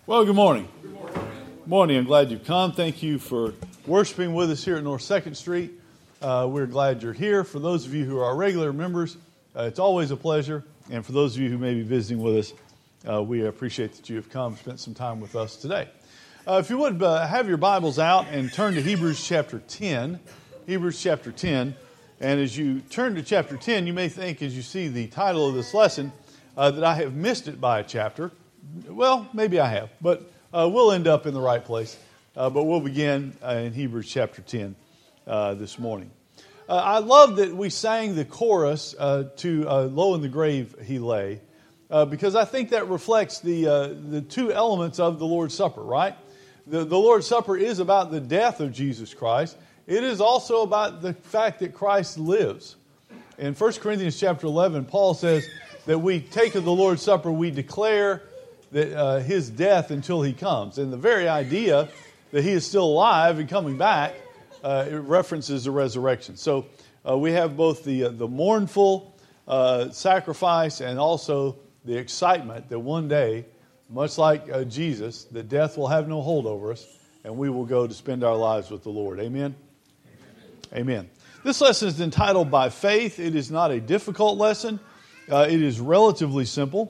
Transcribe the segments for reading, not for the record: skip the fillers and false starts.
Well, good morning. Good morning. I'm glad you've come. Thank you for worshiping with us here at North 2nd Street. We're glad you're here. For those of you who are our regular members, it's always a pleasure. And for those of you who may be visiting with us, we appreciate that you have come and spent some time with us today. If you would have your Bibles out and turn to Hebrews chapter 10. Hebrews chapter 10. And as you turn to chapter 10, you may think, as you see the title of this lesson, that I have missed it by a chapter. Well, maybe I have, but we'll end up in the right place. But we'll begin in Hebrews chapter 10 this morning. I love that we sang the chorus to Low in the Grave He Lay, because I think that reflects the two elements of the Lord's Supper, right? The Lord's Supper is about the death of Jesus Christ. It is also about the fact that Christ lives. In 1 Corinthians chapter 11, Paul says that we take of the Lord's Supper, we declare that his death until he comes. And the very idea that he is still alive and coming back, it references the resurrection. So we have both the mournful sacrifice and also the excitement that one day, much like Jesus, that death will have no hold over us and we will go to spend our lives with the Lord. Amen? Amen. This lesson is entitled By Faith. It is not a difficult lesson. It is relatively simple.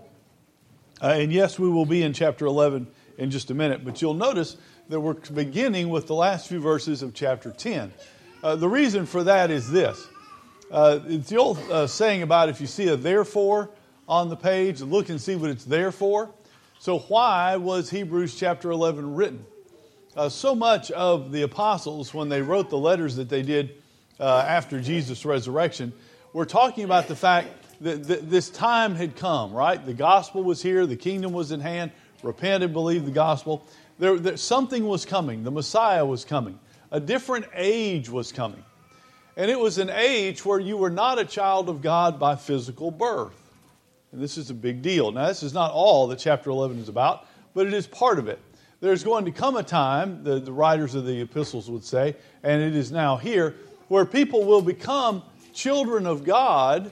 And yes, we will be in chapter 11 in just a minute, but you'll notice that we're beginning with the last few verses of chapter 10. The reason for that is this. It's the old saying about if you see a therefore on the page, look and see what it's there for. So why was Hebrews chapter 11 written? So much of the apostles, when they wrote the letters that they did after Jesus' resurrection, were talking about the fact that this time had come, right? The gospel was here. The kingdom was in hand. Repent and believe the gospel. Something was coming. The Messiah was coming. A different age was coming. And it was an age where you were not a child of God by physical birth. And this is a big deal. Now, this is not all that chapter 11 is about, but it is part of it. There's going to come a time, the writers of the epistles would say, and it is now here, where people will become children of God,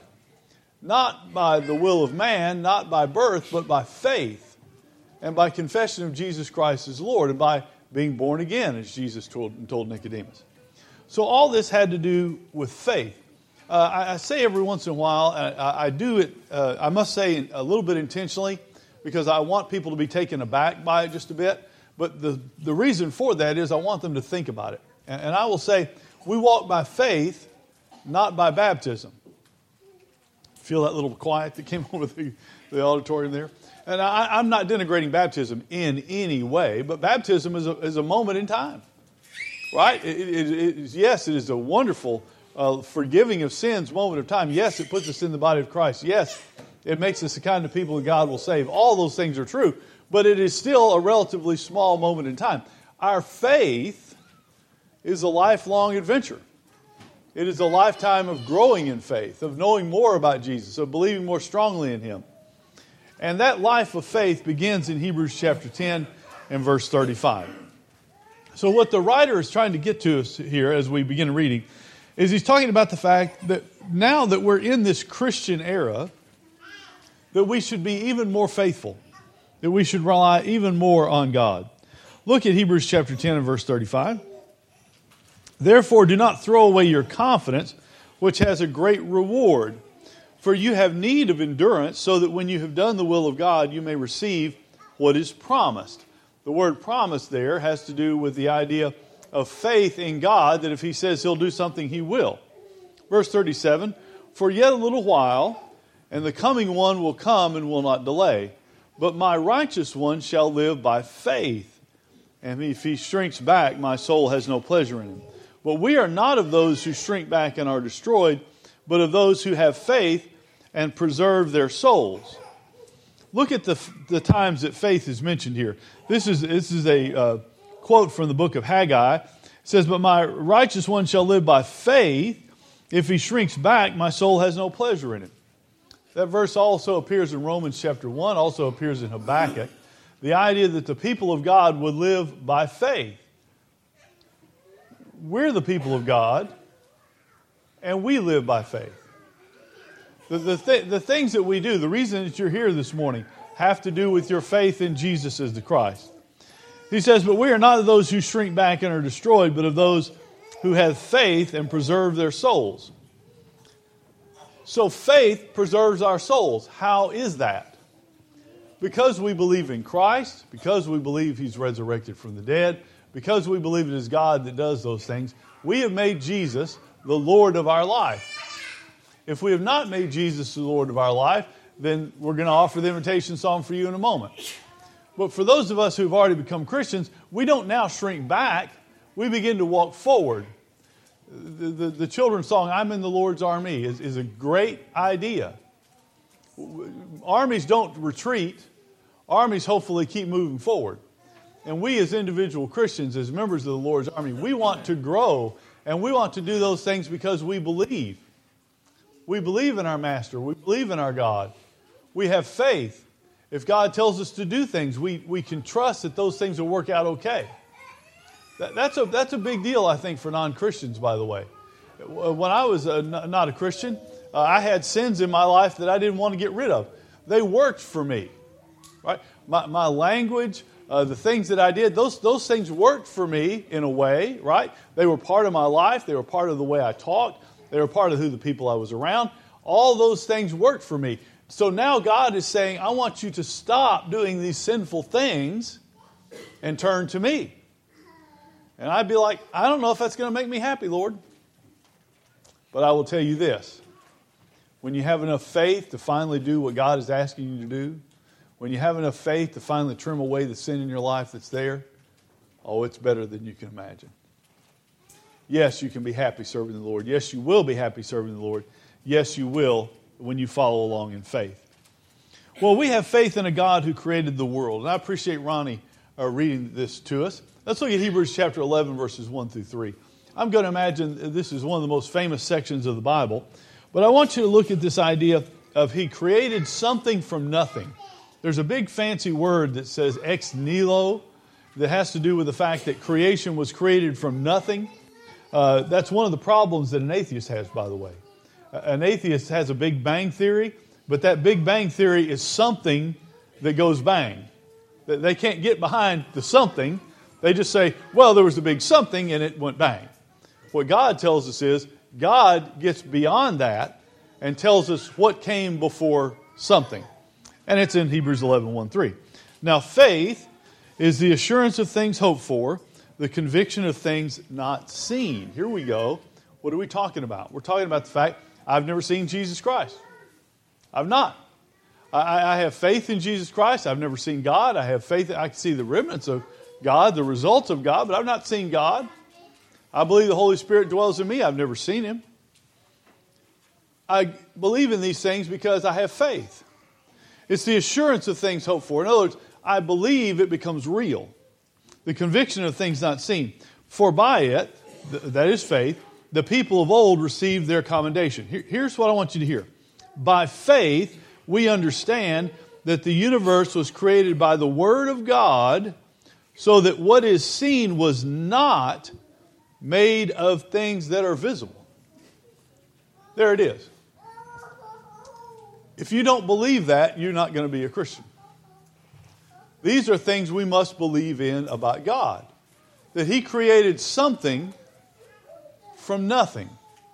not by the will of man, not by birth, but by faith and by confession of Jesus Christ as Lord and by being born again, as Jesus told Nicodemus. So all this had to do with faith. I say every once in a while, I do it, I must say a little bit intentionally, because I want people to be taken aback by it just a bit. But the reason for that is I want them to think about it. And I will say, we walk by faith, not by baptism. Feel that little quiet that came over the auditorium there? And I'm not denigrating baptism in any way, but baptism is a moment in time, right? Yes, it is a wonderful forgiving of sins moment of time. Yes, it puts us in the body of Christ. Yes, it makes us the kind of people that God will save. All those things are true, but it is still a relatively small moment in time. Our faith is a lifelong adventure. It is a lifetime of growing in faith, of knowing more about Jesus, of believing more strongly in Him. And that life of faith begins in Hebrews chapter 10 and verse 35. So what the writer is trying to get to us here as we begin reading is he's talking about the fact that now that we're in this Christian era, that we should be even more faithful, that we should rely even more on God. Look at Hebrews chapter 10 and verse 35. Therefore, do not throw away your confidence, which has a great reward. For you have need of endurance, so that when you have done the will of God, you may receive what is promised. The word promised there has to do with the idea of faith in God, that if He says He'll do something, He will. Verse 37, for yet a little while, and the coming one will come and will not delay. But my righteous one shall live by faith. And if he shrinks back, my soul has no pleasure in him. But we are not of those who shrink back and are destroyed, but of those who have faith and preserve their souls. Look at the times that faith is mentioned here. This is a quote from the book of Haggai. It says, but my righteous one shall live by faith. If he shrinks back, my soul has no pleasure in him. That verse also appears in Romans chapter 1, also appears in Habakkuk. The idea that the people of God would live by faith. We're the people of God, and we live by faith. The things that we do, the reason that you're here this morning, have to do with your faith in Jesus as the Christ. He says, but we are not of those who shrink back and are destroyed, but of those who have faith and preserve their souls. So faith preserves our souls. How is that? Because we believe in Christ, because we believe He's resurrected from the dead, because we believe it is God that does those things, we have made Jesus the Lord of our life. If we have not made Jesus the Lord of our life, then we're going to offer the invitation song for you in a moment. But for those of us who've already become Christians, we don't now shrink back. We begin to walk forward. The children's song, I'm in the Lord's army, is a great idea. Armies don't retreat. Armies hopefully keep moving forward. And we as individual Christians, as members of the Lord's army, we want to grow, and we want to do those things because we believe. We believe in our Master. We believe in our God. We have faith. If God tells us to do things, we can trust that those things will work out okay. That's a big deal, I think, for non-Christians, by the way. When I was not a Christian, I had sins in my life that I didn't want to get rid of. They worked for me. Right? My language, the things that I did, those things worked for me in a way, right? They were part of my life. They were part of the way I talked. They were part of who the people I was around. All those things worked for me. So now God is saying, I want you to stop doing these sinful things and turn to me. And I'd be like, I don't know if that's going to make me happy, Lord. But I will tell you this. When you have enough faith to finally do what God is asking you to do, when you have enough faith to finally trim away the sin in your life that's there, oh, it's better than you can imagine. Yes, you can be happy serving the Lord. Yes, you will be happy serving the Lord. Yes, you will when you follow along in faith. Well, we have faith in a God who created the world. And I appreciate Ronnie reading this to us. Let's look at Hebrews chapter 11, verses 1 through 3. I'm going to imagine this is one of the most famous sections of the Bible. But I want you to look at this idea of He created something from nothing. There's a big fancy word that says ex nihilo that has to do with the fact that creation was created from nothing. That's one of the problems that an atheist has, by the way. An atheist has a Big Bang theory, but that Big Bang theory is something that goes bang. They can't get behind the something. They just say, well, there was a big something and it went bang. What God tells us is God gets beyond that and tells us what came before something. And it's in Hebrews 11, 1, 3. Now, faith is the assurance of things hoped for, the conviction of things not seen. Here we go. What are we talking about? We're talking about the fact I've never seen Jesus Christ. I've not. I have faith in Jesus Christ. I've never seen God. I have faith that I can see the remnants of God, the results of God, but I've not seen God. I believe the Holy Spirit dwells in me. I've never seen Him. I believe in these things because I have faith. It's the assurance of things hoped for. In other words, I believe it becomes real. The conviction of things not seen. For by it, that is faith, the people of old received their commendation. Here's what I want you to hear. By faith, we understand that the universe was created by the Word of God, so that what is seen was not made of things that are visible. There it is. If you don't believe that, you're not going to be a Christian. These are things we must believe in about God. That He created something from nothing.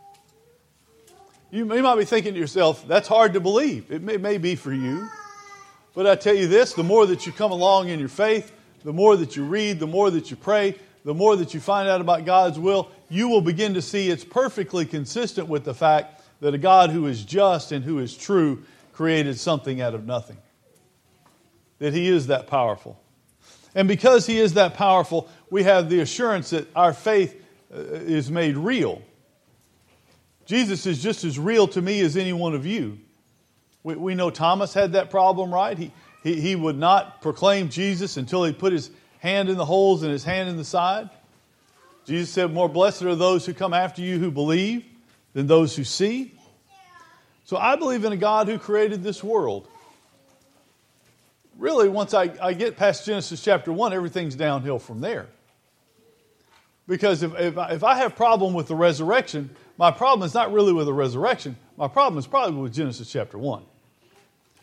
You might be thinking to yourself, that's hard to believe. It may be for you. But I tell you this, the more that you come along in your faith, the more that you read, the more that you pray, the more that you find out about God's will, you will begin to see it's perfectly consistent with the fact that a God who is just and who is true created something out of nothing. That He is that powerful. And because He is that powerful, we have the assurance that our faith is made real. Jesus is just as real to me as any one of you. We know Thomas had that problem, right? He would not proclaim Jesus until he put his hand in the holes and his hand in the side. Jesus said, more blessed are those who come after you who believe than those who see. So I believe in a God who created this world. Really, once I get past Genesis chapter 1, everything's downhill from there. Because if I have a problem with the resurrection, my problem is not really with the resurrection. My problem is probably with Genesis chapter 1.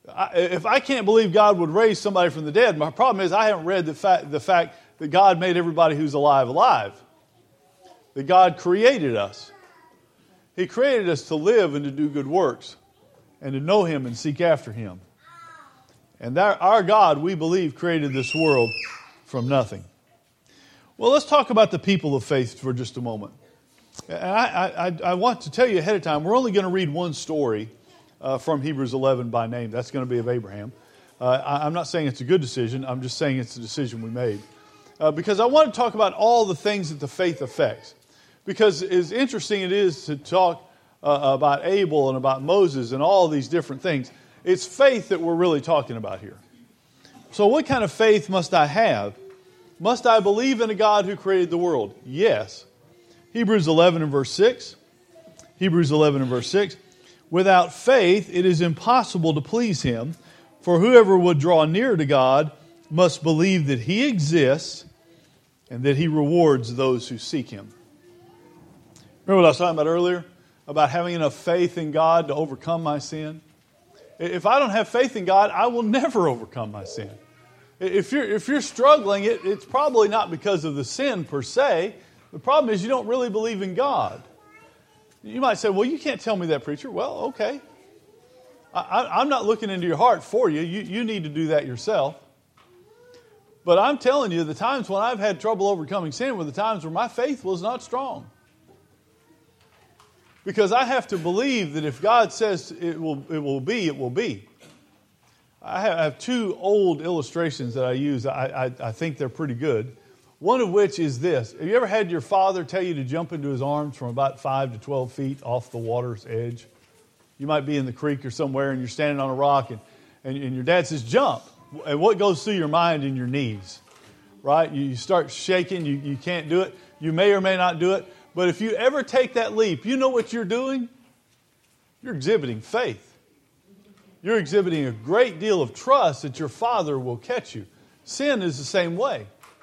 If I can't believe God would raise somebody from the dead, my problem is I haven't read the fact that God made everybody who's alive alive. That God created us. He created us to live and to do good works and to know Him and seek after Him. And our God, we believe, created this world from nothing. Well, let's talk about the people of faith for just a moment. And I want to tell you ahead of time, we're only going to read one story from Hebrews 11 by name. That's going to be of Abraham. I'm not saying it's a good decision. I'm just saying it's a decision we made. Because I want to talk about all the things that the faith affects. Because as interesting it is to talk about Abel and about Moses and all these different things, it's faith that we're really talking about here. So what kind of faith must I have? Must I believe in a God who created the world? Yes. Hebrews 11 and verse 6. Hebrews 11 and verse 6. Without faith, it is impossible to please Him, for whoever would draw near to God must believe that He exists and that He rewards those who seek Him. Remember what I was talking about earlier? About having enough faith in God to overcome my sin? If I don't have faith in God, I will never overcome my sin. If you're struggling, it's probably not because of the sin per se. The problem is you don't really believe in God. You might say, well, you can't tell me that, preacher. Well, okay. I'm not looking into your heart for you. You need to do that yourself. But I'm telling you, the times when I've had trouble overcoming sin were the times where my faith was not strong. Because I have to believe that if God says it will be, it will be. I have two old illustrations that I use. I think they're pretty good. One of which is this. Have you ever had your father tell you to jump into his arms from about 5 to 12 feet off the water's edge? You might be in the creek or somewhere and you're standing on a rock and your dad says, jump. And what goes through your mind and your knees? Right? You start shaking. You can't do it. You may or may not do it. But if you ever take that leap, you know what you're doing? You're exhibiting faith. You're exhibiting a great deal of trust that your Father will catch you. Sin is the same way.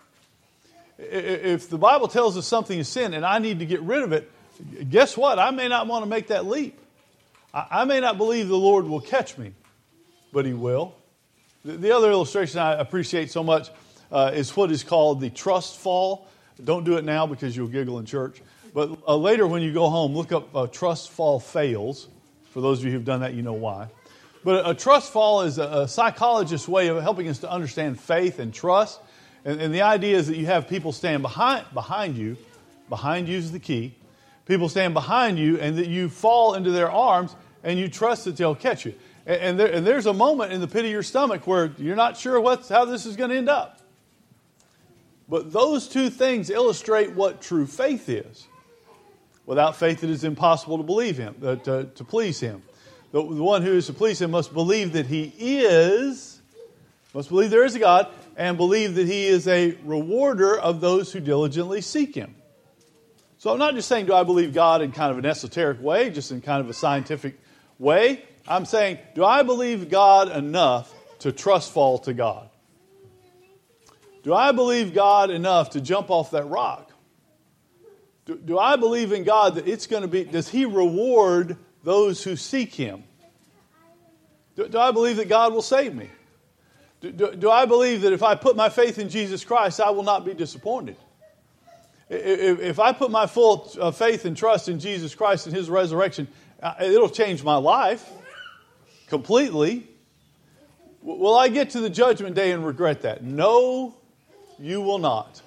If the Bible tells us something is sin and I need to get rid of it, guess what? I may not want to make that leap. I may not believe the Lord will catch me, but He will. The other illustration I appreciate so much is what is called the trust fall. Don't do it now because you'll giggle in church. But later when you go home, look up trust fall fails. For those of you who've done that, you know why. But a trust fall is a psychologist's way of helping us to understand faith and trust. And the idea is that you have people stand behind you. Behind you is the key. People stand behind you and that you fall into their arms and you trust that they'll catch you. And there's a moment in the pit of your stomach where you're not sure how this is going to end up. But those two things illustrate what true faith is. Without faith, it is impossible to believe Him, to please Him. The one who is to please Him must believe that He is, must believe there is a God, and believe that He is a rewarder of those who diligently seek Him. So I'm not just saying, do I believe God in kind of an esoteric way, just in kind of a scientific way. I'm saying, do I believe God enough to trust fall to God? Do I believe God enough to jump off that rock? Do I believe in God that it's going to be, does He reward those who seek Him? Do I believe that God will save me? Do I believe that if I put my faith in Jesus Christ, I will not be disappointed? If I put my full faith and trust in Jesus Christ and His resurrection, it'll change my life completely. Will I get to the judgment day and regret that? No, you will not.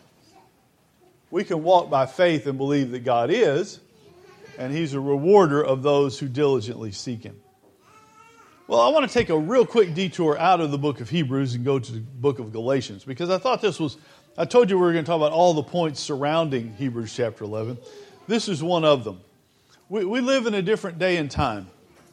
We can walk by faith and believe that God is, and He's a rewarder of those who diligently seek Him. Well, I want to take a real quick detour out of the book of Hebrews and go to the book of Galatians, because I thought I told you we were going to talk about all the points surrounding Hebrews chapter 11. This is one of them. We live in a different day and time.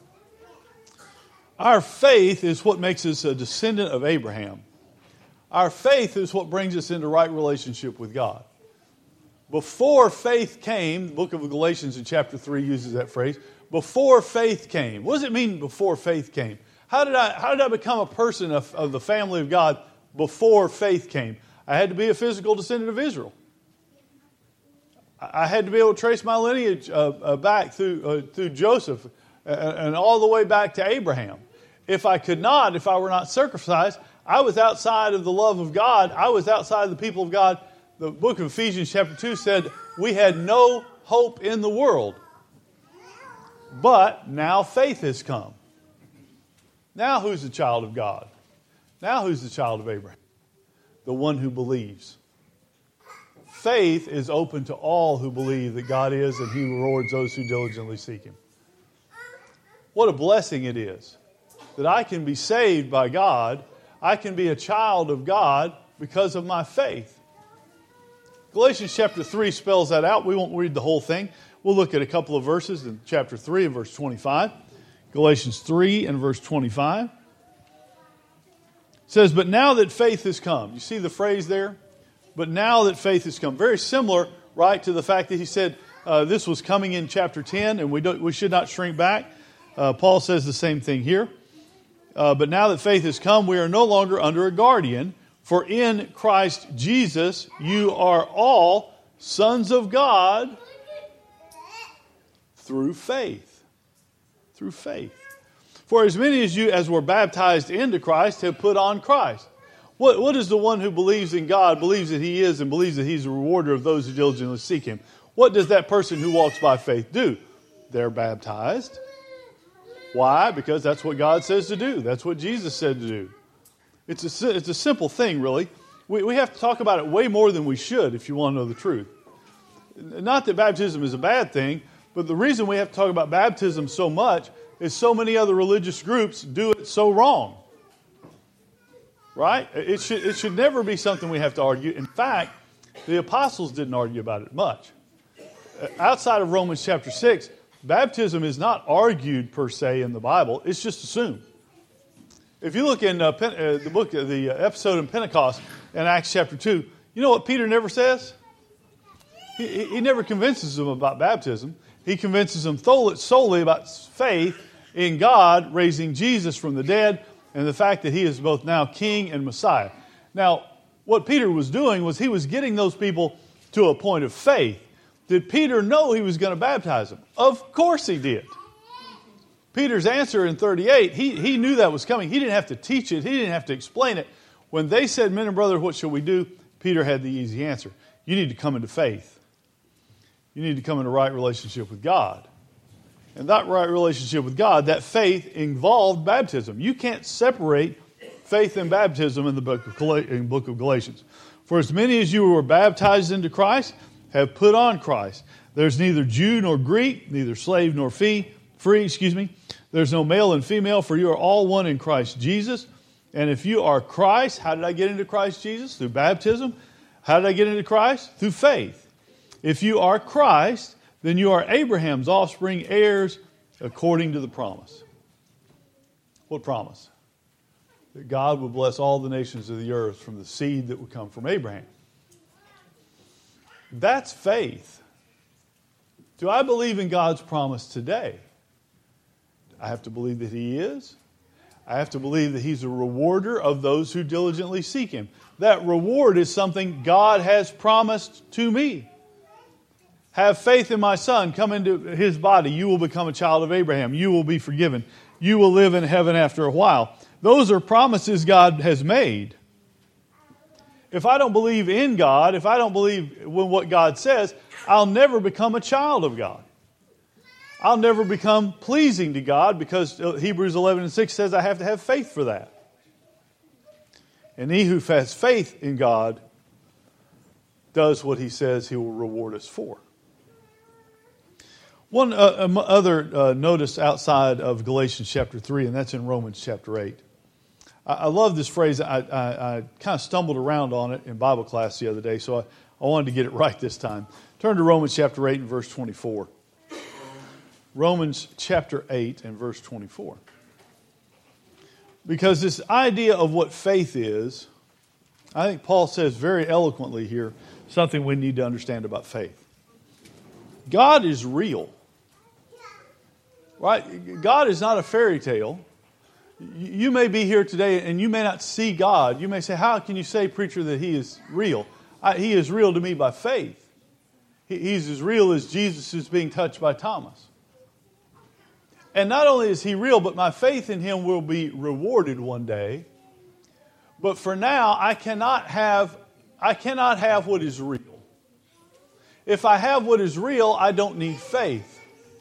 Our faith is what makes us a descendant of Abraham. Our faith is what brings us into right relationship with God. Before faith came, the book of Galatians in chapter 3 uses that phrase, before faith came. What does it mean before faith came? How did I become a person of the family of God before faith came? I had to be a physical descendant of Israel. I had to be able to trace my lineage back through Joseph and all the way back to Abraham. if I were not circumcised, I was outside of the love of God. I was outside of the people of God. The book of Ephesians chapter 2 said we had no hope in the world. But now faith has come. Now who's the child of God? Now who's the child of Abraham? The one who believes. Faith is open to all who believe that God is and He rewards those who diligently seek Him. What a blessing it is that I can be saved by God. I can be a child of God because of my faith. Galatians chapter 3 spells that out. We won't read the whole thing. We'll look at a couple of verses in chapter 3 and verse 25. Galatians 3 and verse 25. It says, but now that faith has come. You see the phrase there? But now that faith has come. Very similar, right, to the fact that he said this was coming in chapter 10, and we should not shrink back. Paul says the same thing here. But now that faith has come, we are no longer under a guardian. For in Christ Jesus, you are all sons of God through faith. Through faith. For as many of you as were baptized into Christ have put on Christ. What is the one who believes in God, believes that He is, and believes that He's a rewarder of those who diligently seek Him? What does that person who walks by faith do? They're baptized. Why? Because that's what God says to do. That's what Jesus said to do. It's a simple thing, really. We have to talk about it way more than we should if you want to know the truth. Not that baptism is a bad thing, but the reason we have to talk about baptism so much is so many other religious groups do it so wrong. Right? It should never be something we have to argue. In fact, the apostles didn't argue about it much. Outside of Romans chapter 6, baptism is not argued per se in the Bible. It's just assumed. If you look in the episode in Pentecost in Acts chapter 2, you know what Peter never says? He never convinces them about baptism. He convinces them solely about faith in God raising Jesus from the dead and the fact that He is both now King and Messiah. Now, what Peter was doing was he was getting those people to a point of faith. Did Peter know he was going to baptize them? Of course he did. Peter's answer in 38, he knew that was coming. He didn't have to teach it. He didn't have to explain it. When they said, men and brothers, what shall we do? Peter had the easy answer. You need to come into faith. You need to come into right relationship with God. And that right relationship with God, that faith involved baptism. You can't separate faith and baptism in the book of Galatians. For as many as you who were baptized into Christ have put on Christ. There's neither Jew nor Greek, neither slave nor free. There's no male and female, for you are all one in Christ Jesus. And if you are Christ, how did I get into Christ Jesus? Through baptism. How did I get into Christ? Through faith. If you are Christ, then you are Abraham's offspring, heirs according to the promise. What promise? That God would bless all the nations of the earth from the seed that would come from Abraham. That's faith. Do I believe in God's promise today? I have to believe that He is. I have to believe that He's a rewarder of those who diligently seek Him. That reward is something God has promised to me. Have faith in my Son. Come into His body. You will become a child of Abraham. You will be forgiven. You will live in heaven after a while. Those are promises God has made. If I don't believe in God, if I don't believe in what God says, I'll never become a child of God. I'll never become pleasing to God because Hebrews 11:6 says I have to have faith for that. And he who has faith in God does what He says He will reward us for. One other notice outside of Galatians chapter 3, and that's in Romans chapter 8. I love this phrase. I kind of stumbled around on it in Bible class the other day, so I wanted to get it right this time. Turn to Romans chapter 8 and verse 24. Romans chapter 8 and verse 24. Because this idea of what faith is, I think Paul says very eloquently here something we need to understand about faith. God is real. Right? God is not a fairy tale. You may be here today and you may not see God. You may say, how can you say, preacher, that He is real? He is real to me by faith. He's as real as Jesus is being touched by Thomas. And not only is He real, but my faith in Him will be rewarded one day. But for now, I cannot have what is real. If I have what is real, I don't need faith.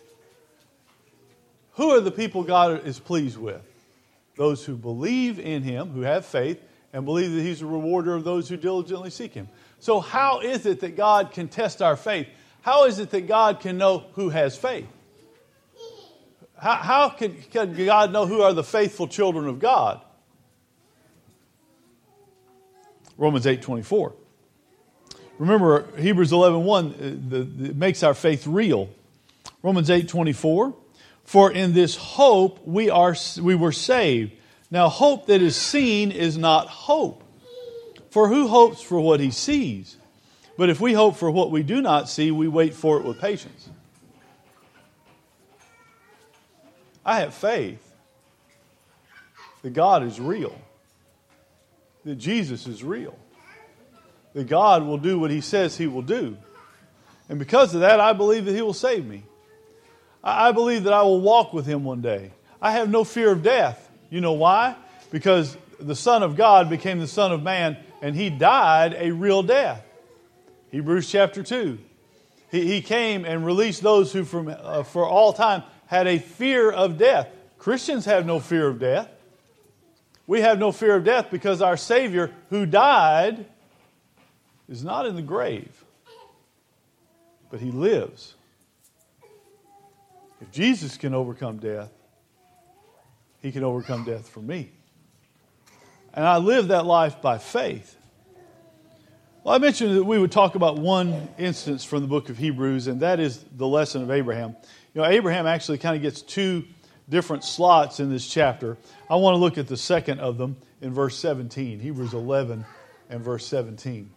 Who are the people God is pleased with? Those who believe in Him, who have faith, and believe that He's a rewarder of those who diligently seek Him. So how is it that God can test our faith? How is it that God can know who has faith? How can God know who are the faithful children of God? Romans 8:24. Remember, Hebrews 11:1 it makes our faith real. Romans 8:24. For in this hope we were saved. Now hope that is seen is not hope. For who hopes for what he sees? But if we hope for what we do not see, we wait for it with patience. I have faith that God is real, that Jesus is real, that God will do what He says He will do. And because of that, I believe that He will save me. I believe that I will walk with Him one day. I have no fear of death. You know why? Because the Son of God became the Son of Man, and He died a real death. Hebrews chapter 2. He came and released those who for all time had a fear of death. Christians have no fear of death. We have no fear of death because our Savior who died is not in the grave, but He lives. If Jesus can overcome death, He can overcome death for me. And I live that life by faith. Well, I mentioned that we would talk about one instance from the book of Hebrews, and that is the lesson of Abraham. You know, Abraham actually kind of gets two different slots in this chapter. I want to look at the second of them in verse 17, Hebrews 11 and verse 17.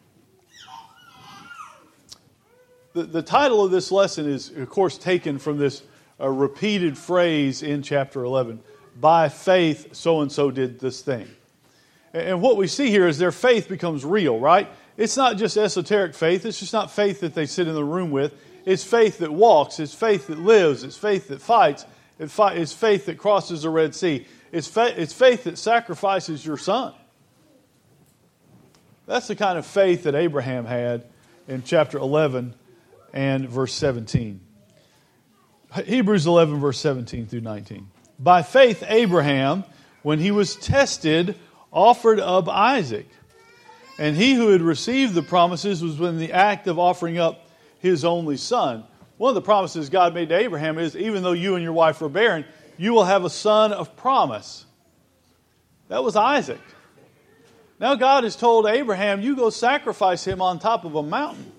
The title of this lesson is, of course, taken from this repeated phrase in chapter 11. By faith, so-and-so did this thing. And what we see here is their faith becomes real, right? It's not just esoteric faith. It's just not faith that they sit in the room with. It's faith that walks. It's faith that lives. It's faith that fights. It's faith that crosses the Red Sea. It's faith that sacrifices your son. That's the kind of faith that Abraham had in chapter 11 and verse 17. Hebrews 11, verse 17 through 19. By faith, Abraham, when he was tested, offered up Isaac. And he who had received the promises was in the act of offering up his only son. One of the promises God made to Abraham is, even though you and your wife are barren, you will have a son of promise. That was Isaac. Now God has told Abraham, you go sacrifice him on top of a mountain.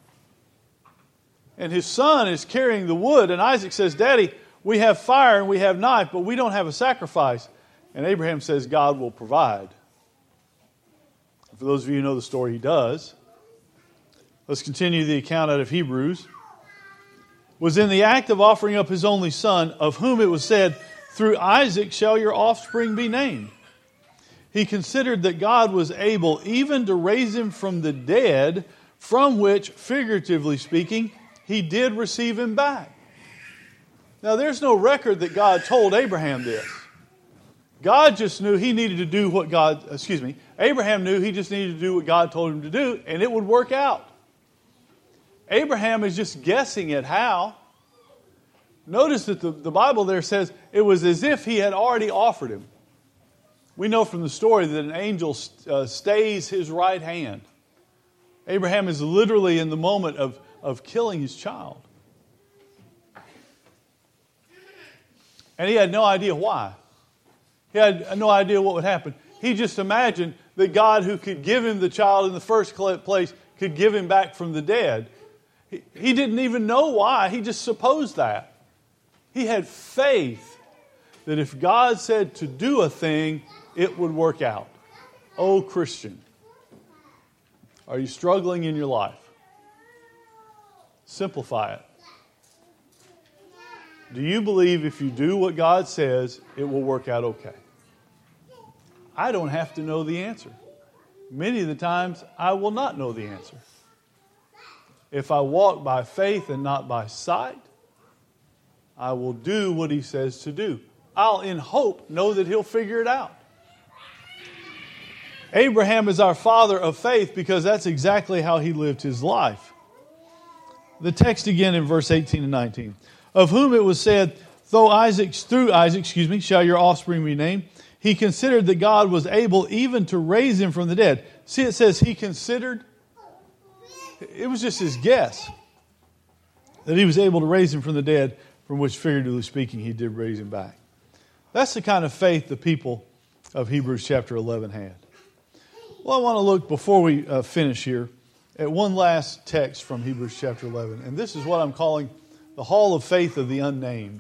And his son is carrying the wood. And Isaac says, Daddy, we have fire and we have knife, but we don't have a sacrifice. And Abraham says, God will provide. For those of you who know the story, He does. Let's continue the account out of Hebrews. Was in the act of offering up his only son, of whom it was said, through Isaac shall your offspring be named. He considered that God was able even to raise him from the dead, from which, figuratively speaking, He did receive him back. Now, there's no record that God told Abraham this. God just knew he needed to do what Abraham knew he just needed to do what God told him to do, and it would work out. Abraham is just guessing at how. Notice that the Bible there says it was as if he had already offered him. We know from the story that an angel stays his right hand. Abraham is literally in the moment of killing his child. And he had no idea why. He had no idea what would happen. He just imagined that God, who could give him the child in the first place, could give him back from the dead. He didn't even know why. He just supposed that. He had faith that if God said to do a thing, it would work out. Oh, Christian, are you struggling in your life? Simplify it. Do you believe if you do what God says, it will work out okay? I don't have to know the answer. Many of the times, I will not know the answer. If I walk by faith and not by sight, I will do what He says to do. I'll, in hope, know that He'll figure it out. Abraham is our father of faith because that's exactly how he lived his life. The text again in verse 18 and 19. Of whom it was said, through Isaac, shall your offspring be named. He considered that God was able even to raise him from the dead. See, it says he considered. It was just his guess that He was able to raise him from the dead, from which, figuratively speaking, He did raise him back. That's the kind of faith the people of Hebrews chapter 11 had. Well, I want to look, before we finish here, at one last text from Hebrews chapter 11. And this is what I'm calling the Hall of Faith of the Unnamed.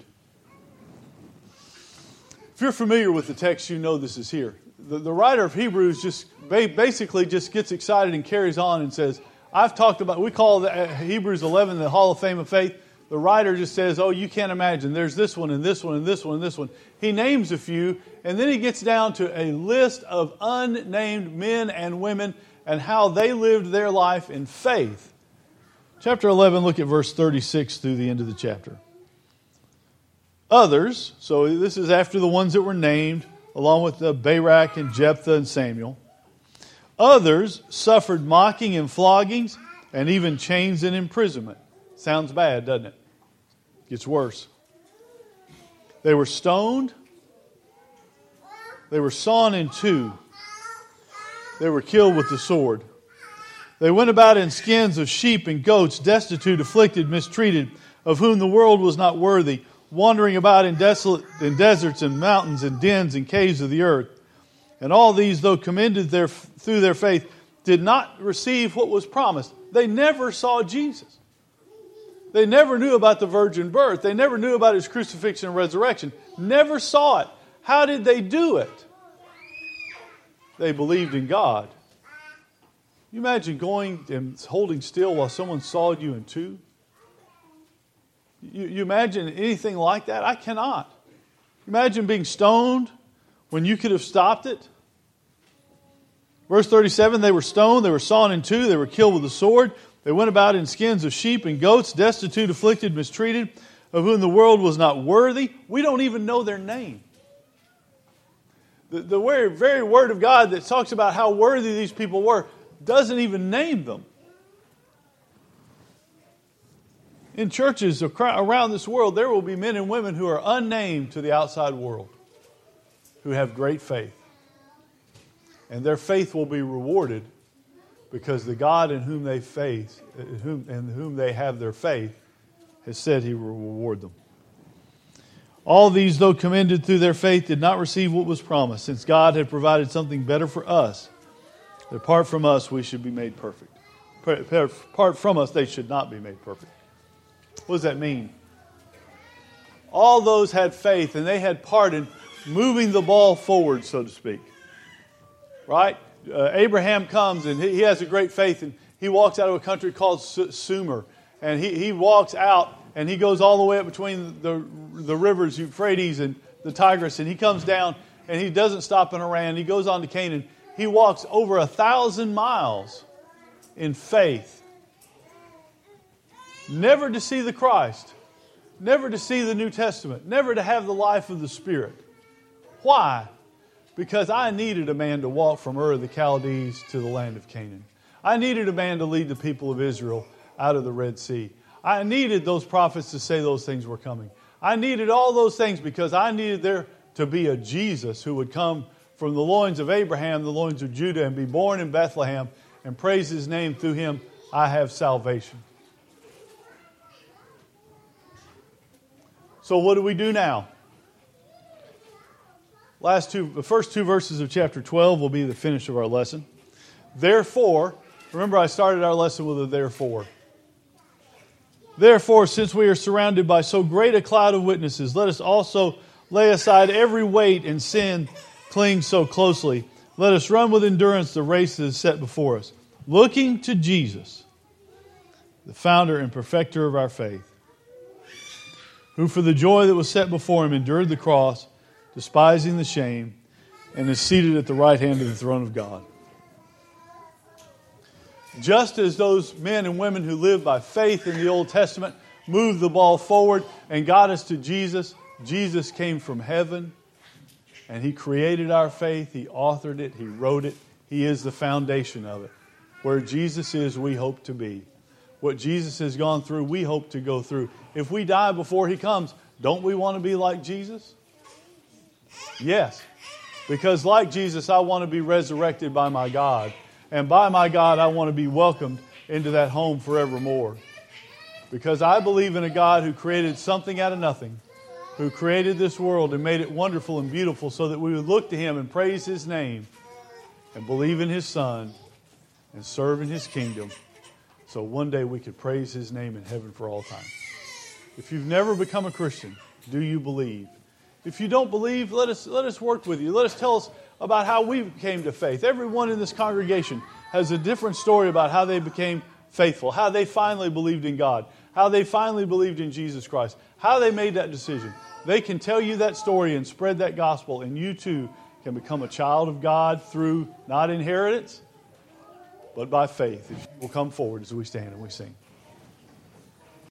If you're familiar with the text, you know this is here. The writer of Hebrews just basically just gets excited and carries on and says, I've talked about, we call Hebrews 11 the Hall of Fame of Faith. The writer just says, oh, you can't imagine. There's this one and this one and this one and this one. He names a few, and then he gets down to a list of unnamed men and women and how they lived their life in faith. Chapter 11, look at verse 36 through the end of the chapter. Others, so this is after the ones that were named, along with Barak and Jephthah and Samuel. Others suffered mocking and floggings and even chains and imprisonment. Sounds bad, doesn't it? Gets worse. They were stoned. They were sawn in two. They were killed with the sword. They went about in skins of sheep and goats, destitute, afflicted, mistreated, of whom the world was not worthy, wandering about in deserts and mountains and dens and caves of the earth. And all these, though commended through their faith, did not receive what was promised. They never saw Jesus. They never knew about the virgin birth. They never knew about His crucifixion and resurrection. Never saw it. How did they do it? They believed in God. You imagine going and holding still while someone sawed you in two? You imagine anything like that? I cannot. Imagine being stoned when you could have stopped it. Verse 37, they were stoned, they were sawn in two, they were killed with a sword. They went about in skins of sheep and goats, destitute, afflicted, mistreated, of whom the world was not worthy. We don't even know their name. The very word of God that talks about how worthy these people were doesn't even name them. In churches around this world, there will be men and women who are unnamed to the outside world, who have great faith. And their faith will be rewarded because the God in whom they whom they have their faith has said He will reward them. All these, though commended through their faith, did not receive what was promised, since God had provided something better for us. That apart from us, we should be made perfect. Apart from us, they should not be made perfect. What does that mean? All those had faith, and they had part in moving the ball forward, so to speak. Right? Abraham comes, and he has a great faith, and he walks out of a country called Sumer. And he walks out, and he goes all the way up between the rivers, Euphrates and the Tigris, and he comes down, and he doesn't stop in Haran. He goes on to Canaan. He walks over 1,000 miles in faith. Never to see the Christ. Never to see the New Testament. Never to have the life of the Spirit. Why? Because I needed a man to walk from Ur of the Chaldees to the land of Canaan. I needed a man to lead the people of Israel out of the Red Sea. I needed those prophets to say those things were coming. I needed all those things because I needed there to be a Jesus who would come from the loins of Abraham, the loins of Judah, and be born in Bethlehem and praise His name. Through Him, I have salvation. So what do we do now? The first two verses of chapter 12 will be the finish of our lesson. Therefore, remember I started our lesson with a therefore. Therefore, since we are surrounded by so great a cloud of witnesses, let us also lay aside every weight and sin clings so closely. Let us run with endurance the race that is set before us, looking to Jesus, the founder and perfecter of our faith, who for the joy that was set before Him endured the cross, despising the shame, and is seated at the right hand of the throne of God. Just as those men and women who lived by faith in the Old Testament moved the ball forward and got us to Jesus. Jesus came from heaven, and He created our faith. He authored it. He wrote it. He is the foundation of it. Where Jesus is, we hope to be. What Jesus has gone through, we hope to go through. If we die before He comes, don't we want to be like Jesus? Yes. Because like Jesus, I want to be resurrected by my God. And by my God, I want to be welcomed into that home forevermore. Because I believe in a God who created something out of nothing, who created this world and made it wonderful and beautiful so that we would look to Him and praise His name and believe in His Son and serve in His kingdom so one day we could praise His name in heaven for all time. If you've never become a Christian, do you believe? If you don't believe, let us work with you. Let us tell us about how we came to faith. Everyone in this congregation has a different story about how they became faithful, how they finally believed in God, how they finally believed in Jesus Christ, how they made that decision. They can tell you that story and spread that gospel, and you too can become a child of God through not inheritance, but by faith. If you will come forward as we stand and we sing.